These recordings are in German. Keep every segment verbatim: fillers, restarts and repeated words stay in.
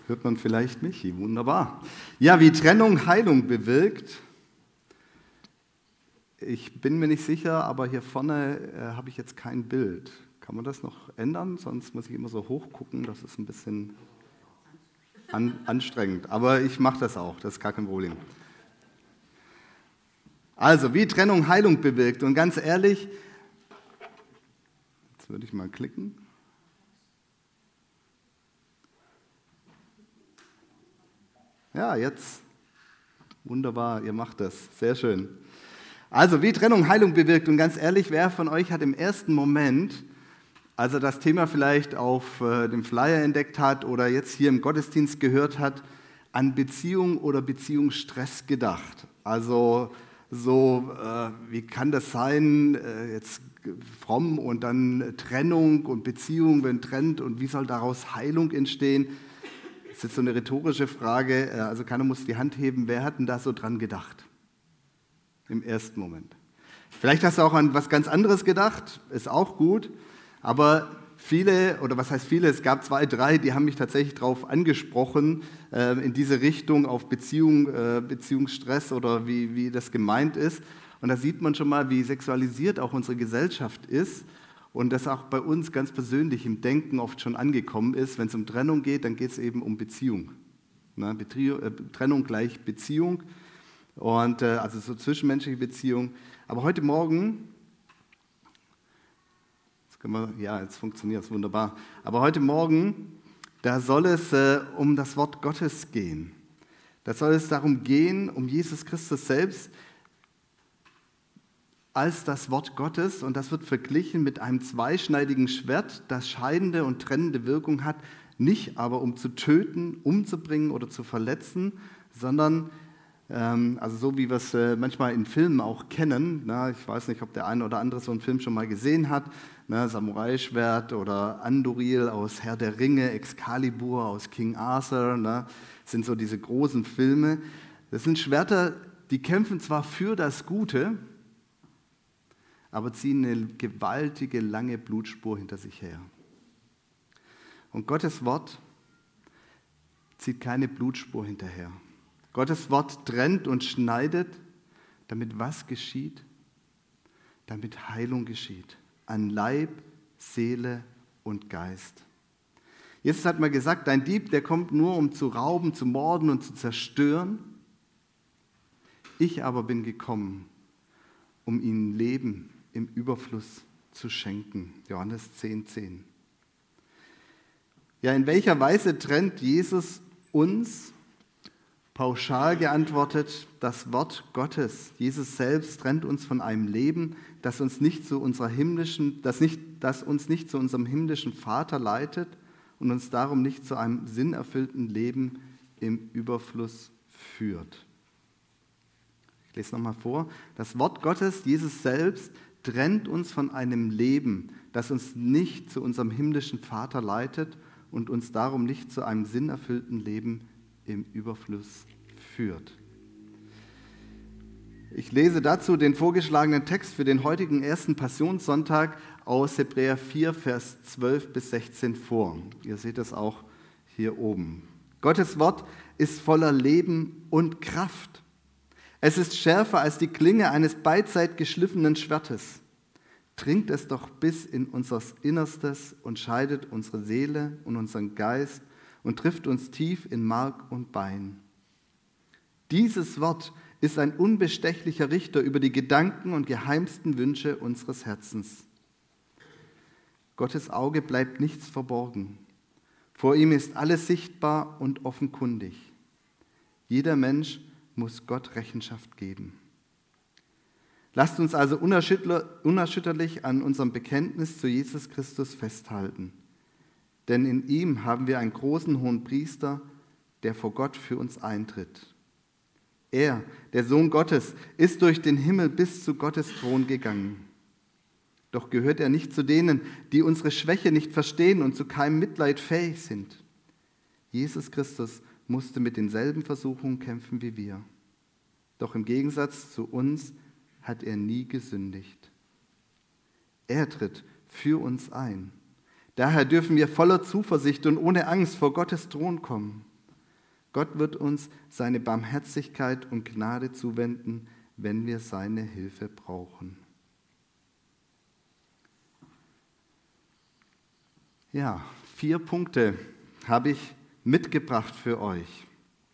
Hört man vielleicht Michi? Wunderbar. Ja, wie Trennung Heilung bewirkt. Ich bin mir nicht sicher, aber hier vorne äh, habe ich jetzt kein Bild. Kann man das noch ändern? Sonst muss ich immer so hoch gucken. Das ist ein bisschen an, anstrengend. Aber ich mache das auch. Das ist gar kein Problem. Also, wie Trennung Heilung bewirkt. Und ganz ehrlich, jetzt würde ich mal klicken. Ja, jetzt. Wunderbar, ihr macht das. Sehr schön. Also, wie Trennung Heilung bewirkt. Und ganz ehrlich, wer von euch hat im ersten Moment, als er das Thema vielleicht auf äh, dem Flyer entdeckt hat oder jetzt hier im Gottesdienst gehört hat, an Beziehung oder Beziehungsstress gedacht? Also, so, äh, wie kann das sein, äh, jetzt fromm und dann Trennung und Beziehung, wenn trennt und wie soll daraus Heilung entstehen? Das ist jetzt so eine rhetorische Frage, also keiner muss die Hand heben. Wer hat denn da so dran gedacht? Im ersten Moment. Vielleicht hast du auch an was ganz anderes gedacht, ist auch gut, aber viele, oder was heißt viele, es gab zwei, drei, die haben mich tatsächlich darauf angesprochen, äh, in diese Richtung, auf Beziehung, äh, Beziehungsstress oder wie, wie das gemeint ist. Und da sieht man schon mal, wie sexualisiert auch unsere Gesellschaft ist. Und das auch bei uns ganz persönlich im Denken oft schon angekommen ist. Wenn es um Trennung geht, dann geht es eben um Beziehung. Na, Betrieb, äh, Trennung gleich Beziehung, und, äh, also so zwischenmenschliche Beziehung. Aber heute Morgen, jetzt können wir, ja, jetzt funktioniert es wunderbar, aber heute Morgen, da soll es äh, um das Wort Gottes gehen. Da soll es darum gehen, um Jesus Christus selbst, als das Wort Gottes, und das wird verglichen mit einem zweischneidigen Schwert, das scheidende und trennende Wirkung hat, nicht aber um zu töten, umzubringen oder zu verletzen, sondern, ähm, also so wie wir es äh, manchmal in Filmen auch kennen, na, ich weiß nicht, ob der eine oder andere so einen Film schon mal gesehen hat, na, Samurai-Schwert oder Anduril aus Herr der Ringe, Excalibur aus King Arthur, na, sind so diese großen Filme. Das sind Schwerter, die kämpfen zwar für das Gute, aber ziehen eine gewaltige, lange Blutspur hinter sich her. Und Gottes Wort zieht keine Blutspur hinterher. Gottes Wort trennt und schneidet, damit was geschieht? Damit Heilung geschieht. An Leib, Seele und Geist. Jesus hat mal gesagt, ein Dieb, der kommt nur, um zu rauben, zu morden und zu zerstören. Ich aber bin gekommen, um ihnen Leben im Überfluss zu schenken. Johannes zehn, zehn. Ja, in welcher Weise trennt Jesus uns? Pauschal geantwortet, das Wort Gottes. Jesus selbst trennt uns von einem Leben, das uns nicht zu unserer himmlischen, das nicht, das uns nicht zu unserem himmlischen Vater leitet und uns darum nicht zu einem sinnerfüllten Leben im Überfluss führt. Ich lese nochmal vor. Das Wort Gottes, Jesus selbst, trennt uns von einem Leben, das uns nicht zu unserem himmlischen Vater leitet und uns darum nicht zu einem sinnerfüllten Leben im Überfluss führt. Ich lese dazu den vorgeschlagenen Text für den heutigen ersten Passionssonntag aus Hebräer vier, Vers zwölf bis sechzehn vor. Ihr seht es auch hier oben. Gottes Wort ist voller Leben und Kraft. Es ist schärfer als die Klinge eines beidseit geschliffenen Schwertes. Dringt es doch bis in unser Innerstes und scheidet unsere Seele und unseren Geist und trifft uns tief in Mark und Bein. Dieses Wort ist ein unbestechlicher Richter über die Gedanken und geheimsten Wünsche unseres Herzens. Gottes Auge bleibt nichts verborgen. Vor ihm ist alles sichtbar und offenkundig. Jeder Mensch muss Gott Rechenschaft geben. Lasst uns also unerschütterlich an unserem Bekenntnis zu Jesus Christus festhalten. Denn in ihm haben wir einen großen Hohenpriester, der vor Gott für uns eintritt. Er, der Sohn Gottes, ist durch den Himmel bis zu Gottes Thron gegangen. Doch gehört er nicht zu denen, die unsere Schwäche nicht verstehen und zu keinem Mitleid fähig sind. Jesus Christus musste mit denselben Versuchungen kämpfen wie wir. Doch im Gegensatz zu uns hat er nie gesündigt. Er tritt für uns ein. Daher dürfen wir voller Zuversicht und ohne Angst vor Gottes Thron kommen. Gott wird uns seine Barmherzigkeit und Gnade zuwenden, wenn wir seine Hilfe brauchen. Ja, vier Punkte habe ich mitgebracht für euch.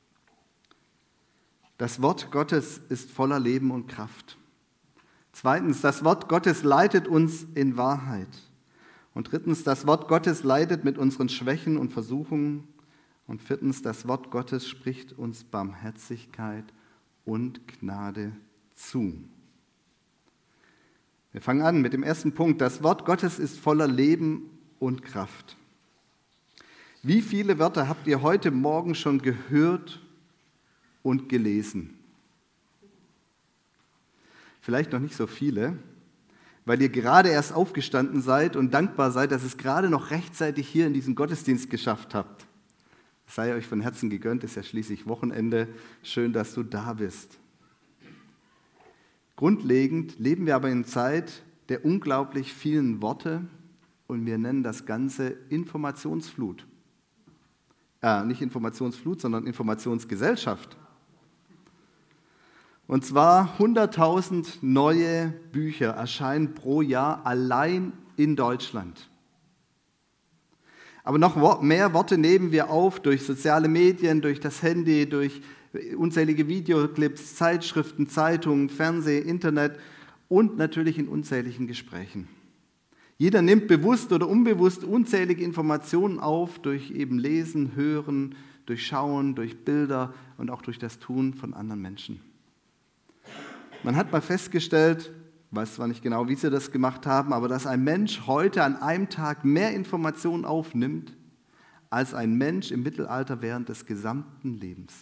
Das Wort Gottes ist voller Leben und Kraft. Zweitens, das Wort Gottes leitet uns in Wahrheit. Und drittens, das Wort Gottes leidet mit unseren Schwächen und Versuchungen. Und viertens, das Wort Gottes spricht uns Barmherzigkeit und Gnade zu. Wir fangen an mit dem ersten Punkt. Das Wort Gottes ist voller Leben und Kraft. Wie viele Wörter habt ihr heute Morgen schon gehört und gelesen? Vielleicht noch nicht so viele, weil ihr gerade erst aufgestanden seid und dankbar seid, dass ihr es gerade noch rechtzeitig hier in diesen Gottesdienst geschafft habt. Sei euch von Herzen gegönnt, ist ja schließlich Wochenende. Schön, dass du da bist. Grundlegend leben wir aber in Zeit der unglaublich vielen Worte und wir nennen das Ganze Informationsflut. Äh, nicht Informationsflut, sondern Informationsgesellschaft. Und zwar hunderttausend neue Bücher erscheinen pro Jahr allein in Deutschland. Aber noch mehr Worte nehmen wir auf durch soziale Medien, durch das Handy, durch unzählige Videoclips, Zeitschriften, Zeitungen, Fernsehen, Internet und natürlich in unzähligen Gesprächen. Jeder nimmt bewusst oder unbewusst unzählige Informationen auf durch eben Lesen, Hören, durch Schauen, durch Bilder und auch durch das Tun von anderen Menschen. Man hat mal festgestellt, ich weiß zwar nicht genau, wie sie das gemacht haben, aber dass ein Mensch heute an einem Tag mehr Informationen aufnimmt, als ein Mensch im Mittelalter während des gesamten Lebens.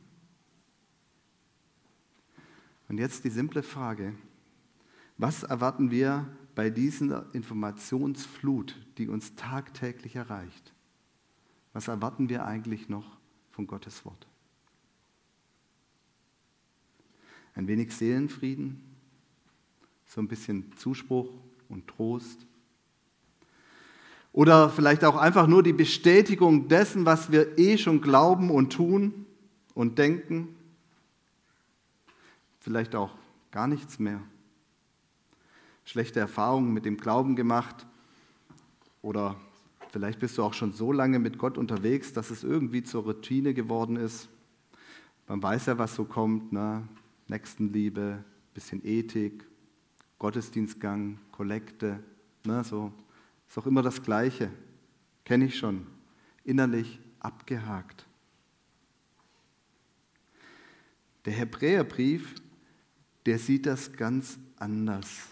Und jetzt die simple Frage, was erwarten wir bei dieser Informationsflut, die uns tagtäglich erreicht? Was erwarten wir eigentlich noch von Gottes Wort? Ein wenig Seelenfrieden? So ein bisschen Zuspruch und Trost. Oder vielleicht auch einfach nur die Bestätigung dessen, was wir eh schon glauben und tun und denken. Vielleicht auch gar nichts mehr. Schlechte Erfahrungen mit dem Glauben gemacht. Oder vielleicht bist du auch schon so lange mit Gott unterwegs, dass es irgendwie zur Routine geworden ist. Man weiß ja, was so kommt, ne? Nächstenliebe, bisschen Ethik, Gottesdienstgang, Kollekte, ne, so ist auch immer das Gleiche, kenne ich schon, innerlich abgehakt. Der Hebräerbrief, der sieht das ganz anders.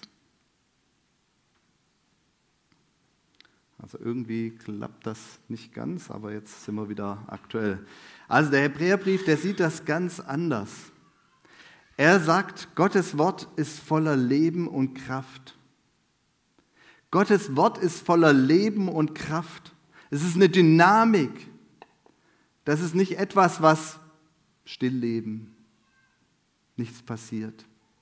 Also irgendwie klappt das nicht ganz, aber jetzt sind wir wieder aktuell. Also der Hebräerbrief, der sieht das ganz anders. Er sagt, Gottes Wort ist voller Leben und Kraft. Gottes Wort ist voller Leben und Kraft. Es ist eine Dynamik. Das ist nicht etwas, was stillleben, nichts passiert.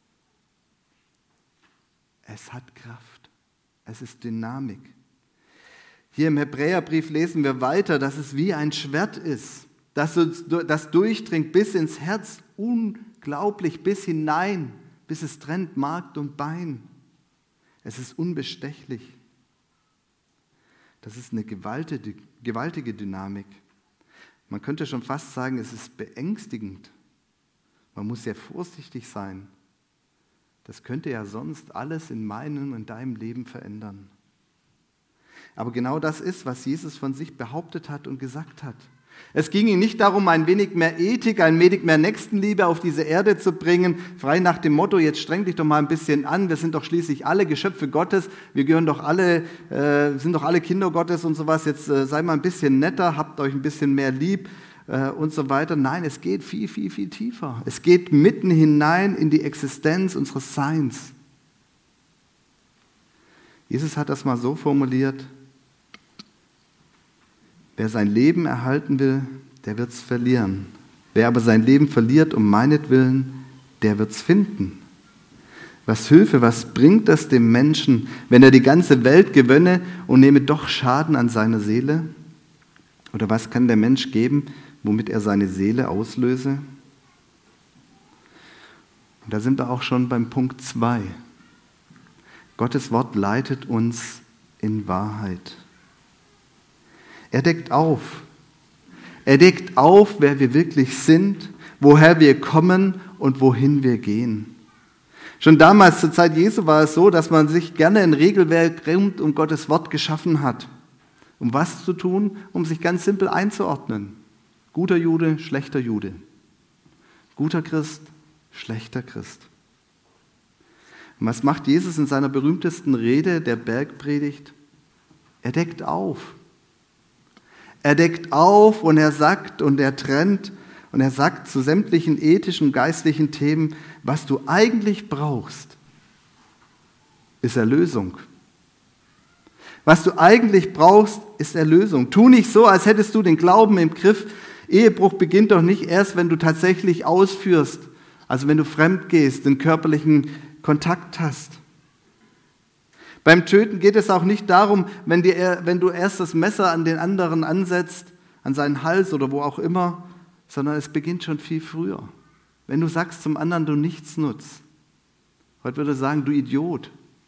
Es hat Kraft. Es ist Dynamik. Hier im Hebräerbrief lesen wir weiter, dass es wie ein Schwert ist, das, das durchdringt bis ins Herz, unglaublich bis hinein, bis es trennt Mark und Bein. Es ist unbestechlich. Das ist eine gewaltige, gewaltige Dynamik. Man könnte schon fast sagen, es ist beängstigend. Man muss sehr vorsichtig sein. Das könnte ja sonst alles in meinem und deinem Leben verändern. Aber genau das ist, was Jesus von sich behauptet hat und gesagt hat. Es ging ihm nicht darum, ein wenig mehr Ethik, ein wenig mehr Nächstenliebe auf diese Erde zu bringen, frei nach dem Motto, jetzt streng dich doch mal ein bisschen an, wir sind doch schließlich alle Geschöpfe Gottes, wir gehören doch alle, äh, sind doch alle Kinder Gottes und sowas, jetzt äh, sei mal ein bisschen netter, habt euch ein bisschen mehr lieb äh, und so weiter. Nein, es geht viel, viel, viel tiefer. Es geht mitten hinein in die Existenz unseres Seins. Jesus hat das mal so formuliert: Wer sein Leben erhalten will, der wird es verlieren. Wer aber sein Leben verliert um meinetwillen, der wird es finden. Was Hilfe, was bringt das dem Menschen, wenn er die ganze Welt gewönne und nehme doch Schaden an seiner Seele? Oder was kann der Mensch geben, womit er seine Seele auslöse? Und da sind wir auch schon beim Punkt zwei. Gottes Wort leitet uns in Wahrheit. Er deckt auf. Er deckt auf, wer wir wirklich sind, woher wir kommen und wohin wir gehen. Schon damals, zur Zeit Jesu, war es so, dass man sich gerne ein Regelwerk rund um Gottes Wort geschaffen hat. Um was zu tun? Um sich ganz simpel einzuordnen. Guter Jude, schlechter Jude. Guter Christ, schlechter Christ. Und was macht Jesus in seiner berühmtesten Rede, der Bergpredigt? Er deckt auf. Er deckt auf und er sagt und er trennt und er sagt zu sämtlichen ethischen, geistlichen Themen, was du eigentlich brauchst, ist Erlösung. Was du eigentlich brauchst, ist Erlösung. Tu nicht so, als hättest du den Glauben im Griff. Ehebruch beginnt doch nicht erst, wenn du tatsächlich ausführst, also wenn du fremd gehst, den körperlichen Kontakt hast. Beim Töten geht es auch nicht darum, wenn, dir, wenn du erst das Messer an den anderen ansetzt, an seinen Hals oder wo auch immer, sondern es beginnt schon viel früher. Wenn du sagst zum anderen, du nichts nutzt. Heute würde er sagen, du Idiot.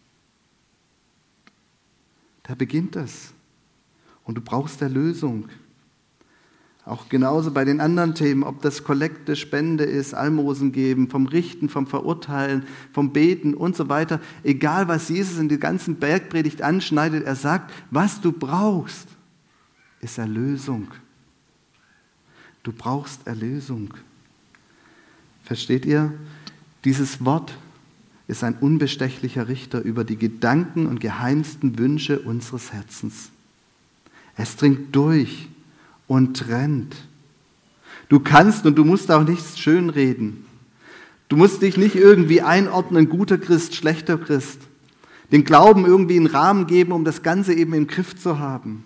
Da beginnt es. Und du brauchst Erlösung. Auch genauso bei den anderen Themen, ob das Kollekte, Spende ist, Almosen geben, vom Richten, vom Verurteilen, vom Beten und so weiter. Egal, was Jesus in der ganzen Bergpredigt anschneidet, er sagt, was du brauchst, ist Erlösung. Du brauchst Erlösung. Versteht ihr? Dieses Wort ist ein unbestechlicher Richter über die Gedanken und geheimsten Wünsche unseres Herzens. Es dringt durch und trennt. Du kannst und du musst auch nichts schönreden. Du musst dich nicht irgendwie einordnen, guter Christ, schlechter Christ. Den Glauben irgendwie einen Rahmen geben, um das Ganze eben im Griff zu haben.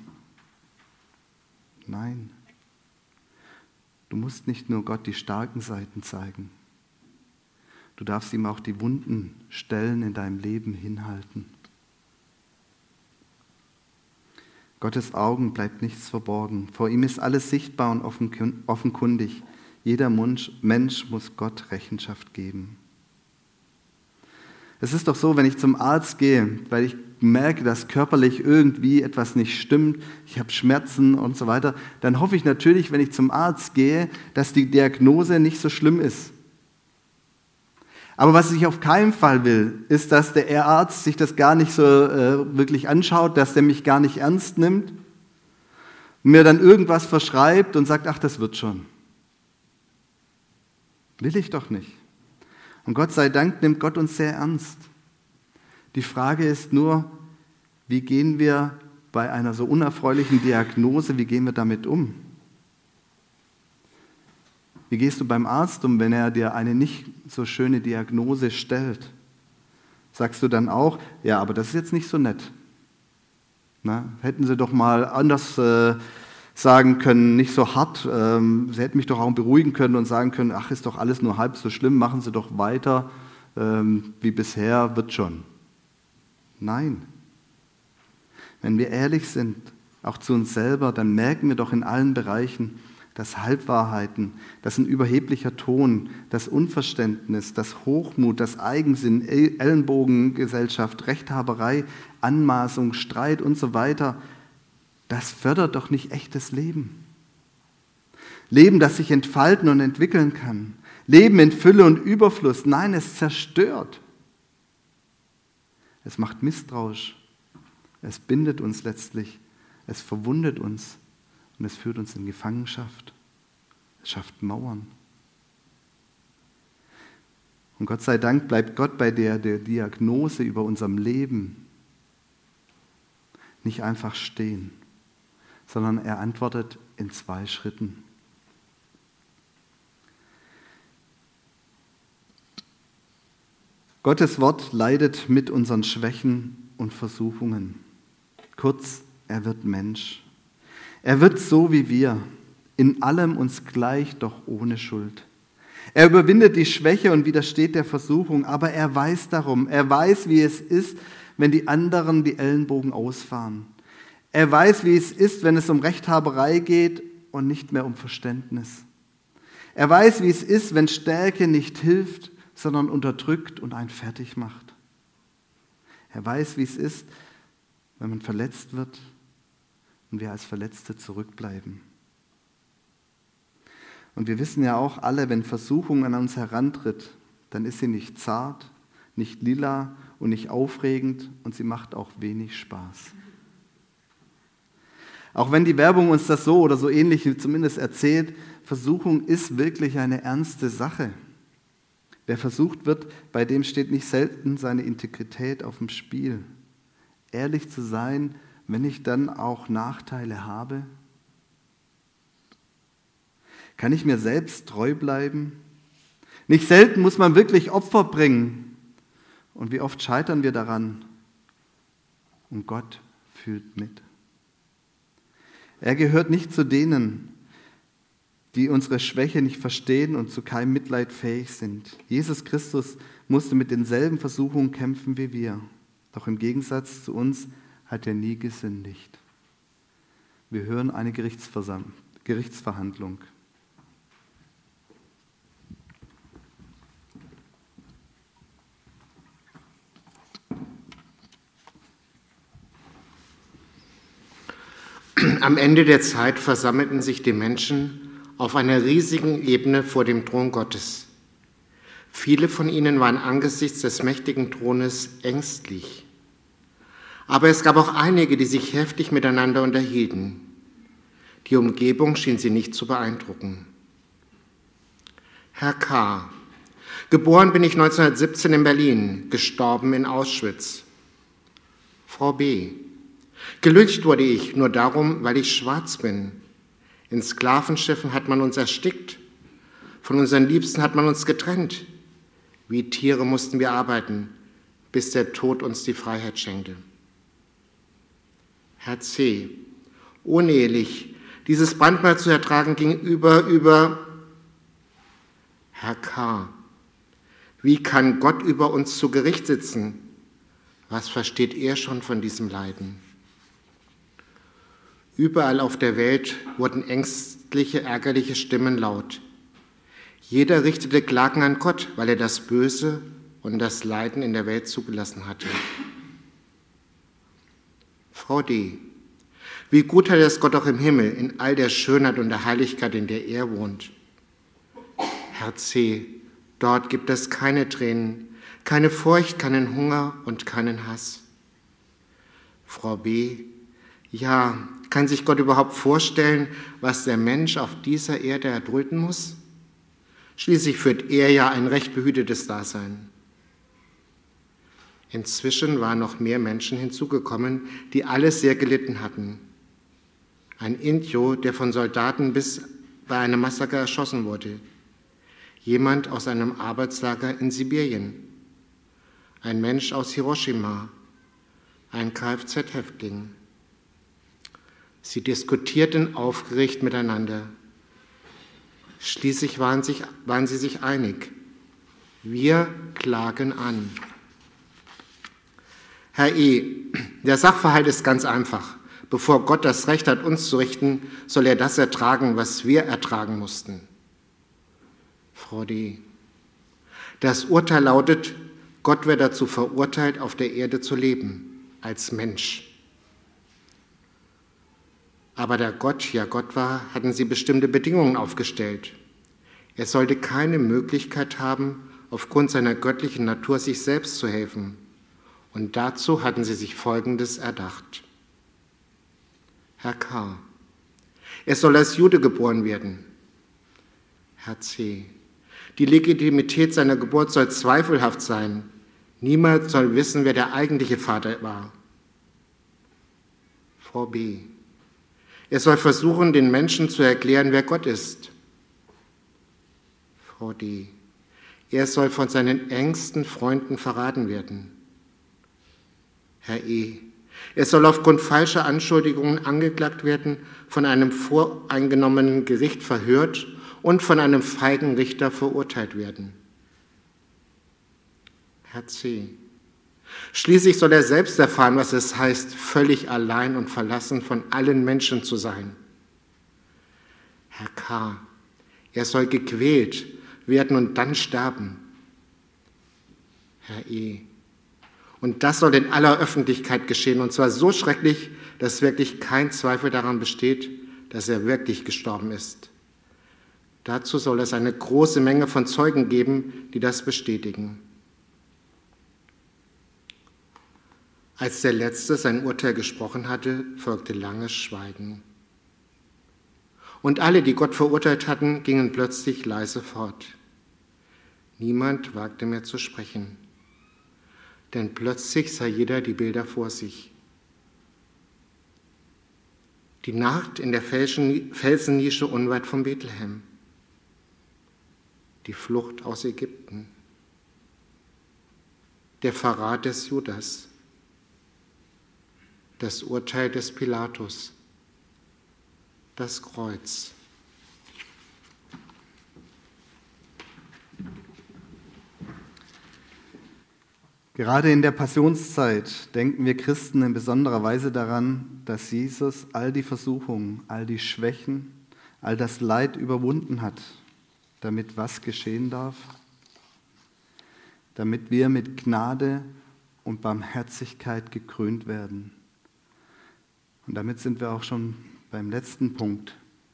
Nein. Du musst nicht nur Gott die starken Seiten zeigen. Du darfst ihm auch die wunden Stellen in deinem Leben hinhalten. Gottes Augen bleibt nichts verborgen. Vor ihm ist alles sichtbar und offenkundig. Jeder Mensch muss Gott Rechenschaft geben. Es ist doch so, wenn ich zum Arzt gehe, weil ich merke, dass körperlich irgendwie etwas nicht stimmt, ich habe Schmerzen und so weiter, dann hoffe ich natürlich, wenn ich zum Arzt gehe, dass die Diagnose nicht so schlimm ist. Aber was ich auf keinen Fall will, ist, dass der Arzt sich das gar nicht so äh, wirklich anschaut, dass der mich gar nicht ernst nimmt, mir dann irgendwas verschreibt und sagt, ach, das wird schon. Will ich doch nicht. Und Gott sei Dank nimmt Gott uns sehr ernst. Die Frage ist nur, wie gehen wir bei einer so unerfreulichen Diagnose, wie gehen wir damit um? Wie gehst du beim Arzt um, wenn er dir eine nicht so schöne Diagnose stellt? Sagst du dann auch, ja, aber das ist jetzt nicht so nett. Na, hätten sie doch mal anders äh, sagen können, nicht so hart. Ähm, sie hätten mich doch auch beruhigen können und sagen können, ach, ist doch alles nur halb so schlimm, machen Sie doch weiter ähm, wie bisher, wird schon. Nein. Wenn wir ehrlich sind, auch zu uns selber, dann merken wir doch in allen Bereichen, dass Halbwahrheiten, dass ein überheblicher Ton, das Unverständnis, das Hochmut, das Eigensinn, Ellenbogengesellschaft, Rechthaberei, Anmaßung, Streit und so weiter, das fördert doch nicht echtes Leben. Leben, das sich entfalten und entwickeln kann. Leben in Fülle und Überfluss. Nein, es zerstört. Es macht misstrauisch. Es bindet uns letztlich. Es verwundet uns. Und es führt uns in Gefangenschaft. Es schafft Mauern. Und Gott sei Dank bleibt Gott bei der, der Diagnose über unserem Leben nicht einfach stehen, sondern er antwortet in zwei Schritten. Gottes Wort leidet mit unseren Schwächen und Versuchungen. Kurz, er wird Mensch. Er wird so wie wir, in allem uns gleich, doch ohne Schuld. Er überwindet die Schwäche und widersteht der Versuchung, aber er weiß darum. Er weiß, wie es ist, wenn die anderen die Ellenbogen ausfahren. Er weiß, wie es ist, wenn es um Rechthaberei geht und nicht mehr um Verständnis. Er weiß, wie es ist, wenn Stärke nicht hilft, sondern unterdrückt und einen fertig macht. Er weiß, wie es ist, wenn man verletzt wird und wir als Verletzte zurückbleiben. Und wir wissen ja auch alle, wenn Versuchung an uns herantritt, dann ist sie nicht zart, nicht lila und nicht aufregend und sie macht auch wenig Spaß. Auch wenn die Werbung uns das so oder so ähnlich zumindest erzählt, Versuchung ist wirklich eine ernste Sache. Wer versucht wird, bei dem steht nicht selten seine Integrität auf dem Spiel. Ehrlich zu sein, wenn ich dann auch Nachteile habe? Kann ich mir selbst treu bleiben? Nicht selten muss man wirklich Opfer bringen. Und wie oft scheitern wir daran? Und Gott fühlt mit. Er gehört nicht zu denen, die unsere Schwäche nicht verstehen und zu keinem Mitleid fähig sind. Jesus Christus musste mit denselben Versuchungen kämpfen wie wir. Doch im Gegensatz zu uns hat er nie gesündigt. Wir hören eine Gerichtsversam- Gerichtsverhandlung. Am Ende der Zeit versammelten sich die Menschen auf einer riesigen Ebene vor dem Thron Gottes. Viele von ihnen waren angesichts des mächtigen Thrones ängstlich. Aber es gab auch einige, die sich heftig miteinander unterhielten. Die Umgebung schien sie nicht zu beeindrucken. Herr K. Geboren bin ich neunzehnhundertsiebzehn in Berlin, gestorben in Auschwitz. Frau B. Gelyncht wurde ich nur darum, weil ich schwarz bin. In Sklavenschiffen hat man uns erstickt. Von unseren Liebsten hat man uns getrennt. Wie Tiere mussten wir arbeiten, bis der Tod uns die Freiheit schenkte. Herr C. Unehelich. Dieses Brandmal zu ertragen ging über, über. Herr K. Wie kann Gott über uns zu Gericht sitzen? Was versteht er schon von diesem Leiden? Überall auf der Welt wurden ängstliche, ärgerliche Stimmen laut. Jeder richtete Klagen an Gott, weil er das Böse und das Leiden in der Welt zugelassen hatte. Frau D. Wie gut hat es Gott auch im Himmel, in all der Schönheit und der Heiligkeit, in der er wohnt. Herr C. Dort gibt es keine Tränen, keine Furcht, keinen Hunger und keinen Hass. Frau B. Ja, kann sich Gott überhaupt vorstellen, was der Mensch auf dieser Erde erdulden muss? Schließlich führt er ja ein recht behütetes Dasein. Inzwischen waren noch mehr Menschen hinzugekommen, die alle sehr gelitten hatten. Ein Indjo, der von Soldaten bis bei einem Massaker erschossen wurde. Jemand aus einem Arbeitslager in Sibirien. Ein Mensch aus Hiroshima. Ein Kfz-Häftling. Sie diskutierten aufgeregt miteinander. Schließlich waren, sich, waren sie sich einig. Wir klagen an. Herr E., der Sachverhalt ist ganz einfach. Bevor Gott das Recht hat, uns zu richten, soll er das ertragen, was wir ertragen mussten. Frau D., das Urteil lautet, Gott wird dazu verurteilt, auf der Erde zu leben, als Mensch. Aber da Gott ja Gott war, hatten sie bestimmte Bedingungen aufgestellt. Er sollte keine Möglichkeit haben, aufgrund seiner göttlichen Natur sich selbst zu helfen. Und dazu hatten sie sich Folgendes erdacht. Herr K. Er soll als Jude geboren werden. Herr C. Die Legitimität seiner Geburt soll zweifelhaft sein. Niemand soll wissen, wer der eigentliche Vater war. Frau B. Er soll versuchen, den Menschen zu erklären, wer Gott ist. Frau D. Er soll von seinen engsten Freunden verraten werden. Herr E. Er soll aufgrund falscher Anschuldigungen angeklagt werden, von einem voreingenommenen Gericht verhört und von einem feigen Richter verurteilt werden. Herr C. Schließlich soll er selbst erfahren, was es heißt, völlig allein und verlassen von allen Menschen zu sein. Herr K., er soll gequält werden und dann sterben. Herr E., und das soll in aller Öffentlichkeit geschehen, und zwar so schrecklich, dass wirklich kein Zweifel daran besteht, dass er wirklich gestorben ist. Dazu soll es eine große Menge von Zeugen geben, die das bestätigen. Als der Letzte sein Urteil gesprochen hatte, folgte langes Schweigen. Und alle, die Gott verurteilt hatten, gingen plötzlich leise fort. Niemand wagte mehr zu sprechen, denn plötzlich sah jeder die Bilder vor sich. Die Nacht in der Felsennische unweit von Bethlehem, die Flucht aus Ägypten, der Verrat des Judas, das Urteil des Pilatus, das Kreuz. Gerade in der Passionszeit denken wir Christen in besonderer Weise daran, dass Jesus all die Versuchungen, all die Schwächen, all das Leid überwunden hat, damit was geschehen darf? Damit wir mit Gnade und Barmherzigkeit gekrönt werden. Und damit sind wir auch schon beim letzten Punkt.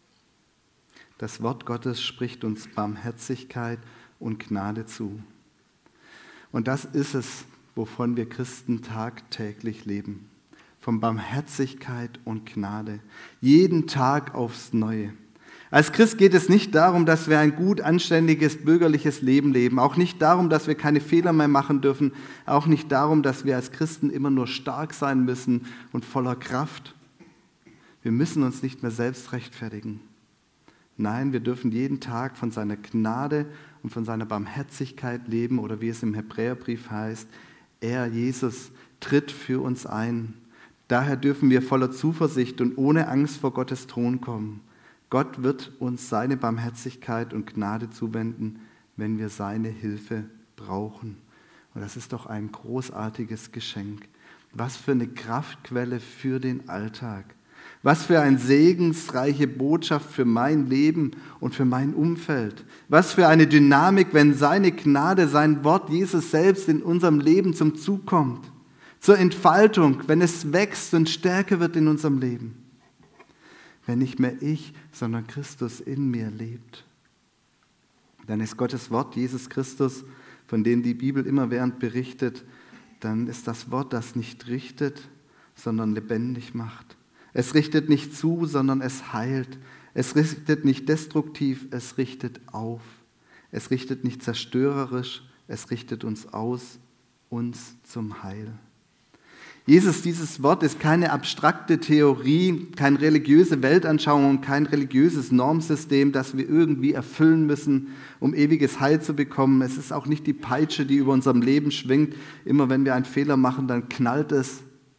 Das Wort Gottes spricht uns Barmherzigkeit und Gnade zu. Und das ist es, wovon wir Christen tagtäglich leben. Von Barmherzigkeit und Gnade. Jeden Tag aufs Neue. Als Christ geht es nicht darum, dass wir ein gut, anständiges, bürgerliches Leben leben. Auch nicht darum, dass wir keine Fehler mehr machen dürfen. Auch nicht darum, dass wir als Christen immer nur stark sein müssen und voller Kraft. Wir müssen uns nicht mehr selbst rechtfertigen. Nein, wir dürfen jeden Tag von seiner Gnade und von seiner Barmherzigkeit leben, oder wie es im Hebräerbrief heißt, er, Jesus, tritt für uns ein. Daher dürfen wir voller Zuversicht und ohne Angst vor Gottes Thron kommen. Gott wird uns seine Barmherzigkeit und Gnade zuwenden, wenn wir seine Hilfe brauchen. Und das ist doch ein großartiges Geschenk. Was für eine Kraftquelle für den Alltag. Was für eine segensreiche Botschaft für mein Leben und für mein Umfeld. Was für eine Dynamik, wenn seine Gnade, sein Wort, Jesus selbst in unserem Leben zum Zug kommt. Zur Entfaltung, wenn es wächst und stärker wird in unserem Leben. Wenn nicht mehr ich, sondern Christus in mir lebt. Dann ist Gottes Wort, Jesus Christus, von dem die Bibel immerwährend berichtet, dann ist das Wort, das nicht richtet, sondern lebendig macht. Es richtet nicht zu, sondern es heilt. Es richtet nicht destruktiv, es richtet auf. Es richtet nicht zerstörerisch, es richtet uns aus, uns zum Heil. Jesus, dieses Wort ist keine abstrakte Theorie, keine religiöse Weltanschauung, kein religiöses Normsystem, das wir irgendwie erfüllen müssen, um ewiges Heil zu bekommen. Es ist auch nicht die Peitsche, die über unserem Leben schwingt. Immer wenn wir einen Fehler machen, dann knallt es.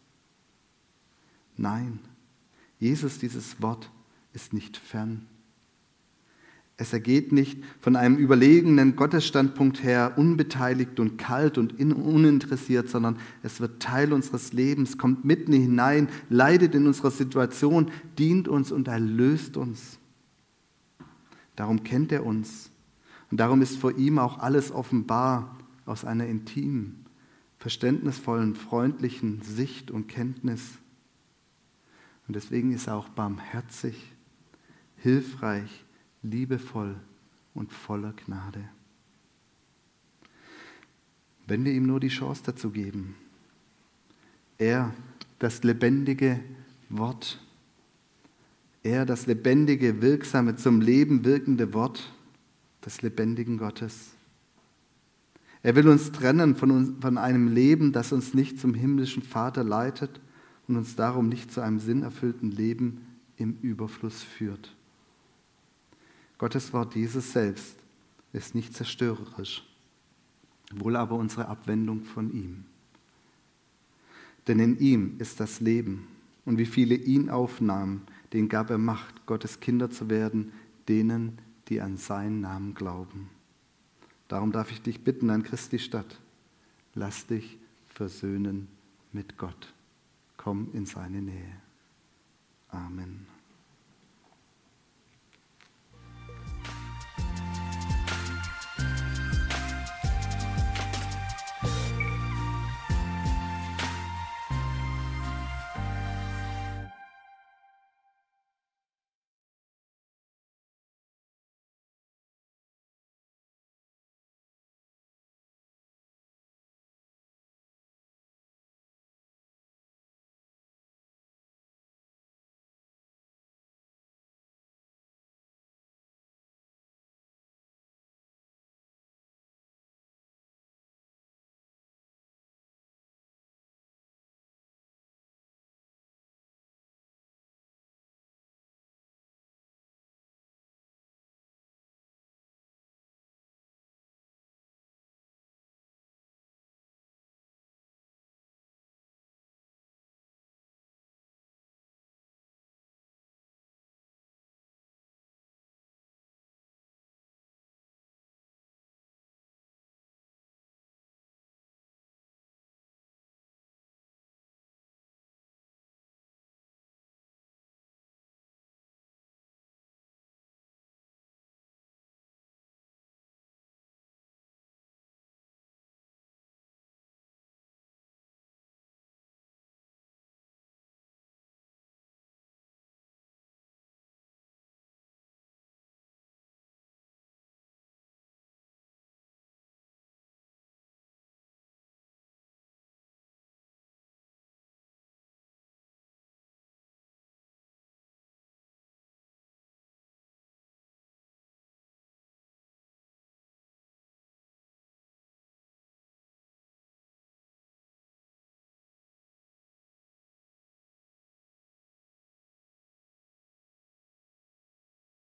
Nein. Jesus, dieses Wort, ist nicht fern. Es ergeht nicht von einem überlegenen Gottesstandpunkt her, unbeteiligt und kalt und uninteressiert, sondern es wird Teil unseres Lebens, kommt mitten hinein, leidet in unserer Situation, dient uns und erlöst uns. Darum kennt er uns. Und darum ist vor ihm auch alles offenbar aus einer intimen, verständnisvollen, freundlichen Sicht und Kenntnis. Und deswegen ist er auch barmherzig, hilfreich, liebevoll und voller Gnade. Wenn wir ihm nur die Chance dazu geben. Er, das lebendige Wort. Er, das lebendige, wirksame, zum Leben wirkende Wort des lebendigen Gottes. Er will uns trennen von, uns, von einem Leben, das uns nicht zum himmlischen Vater leitet und uns darum nicht zu einem sinnerfüllten Leben im Überfluss führt. Gottes Wort, Jesus selbst, ist nicht zerstörerisch, wohl aber unsere Abwendung von ihm. Denn in ihm ist das Leben, und wie viele ihn aufnahmen, denen gab er Macht, Gottes Kinder zu werden, denen, die an seinen Namen glauben. Darum darf ich dich bitten an Christi Stadt, lass dich versöhnen mit Gott. Komm in seine Nähe. Amen.